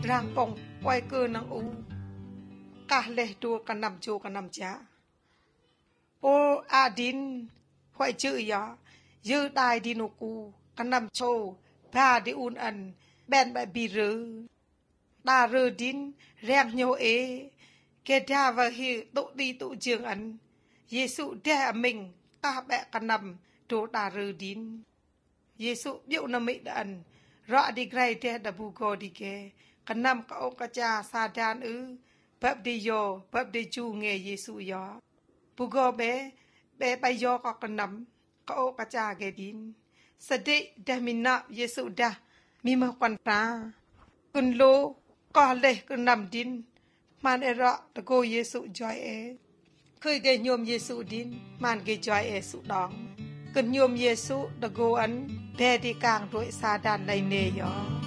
ร่างปองไว้เกินนางอูกะเลตัวกันนำโจกันนำจ้าโออาดินหวยจื้อยายื้อได้ดินกูกันนำโชพาดิอุนอันแบนแบบบีรือตาเรดินแรงโยเอเกดาวะฮีตุดีตุเจียงอันเยซูแดมิงตาแบะกันนำโดตาเรดินเยซูเบี้ยวนมิดันรอดีไกรเดดับูโกดีเกกันนำกอกระจาซาดานแบบดีโยแบบดีจูเงเยซูยอบูโกเบไปยอก็กันนำกอกระจาเกดินสติเดมินาเยซูดามีมควันตากุนโลก็เลยกันนำดินมันเอระตะโกเยซูจอยเอเคยเกยโยมเยซูดินมันเกจอยเอสุดองกันโยมเยซูตะโกอันแดดีกลางโดยซาดานในเนยอ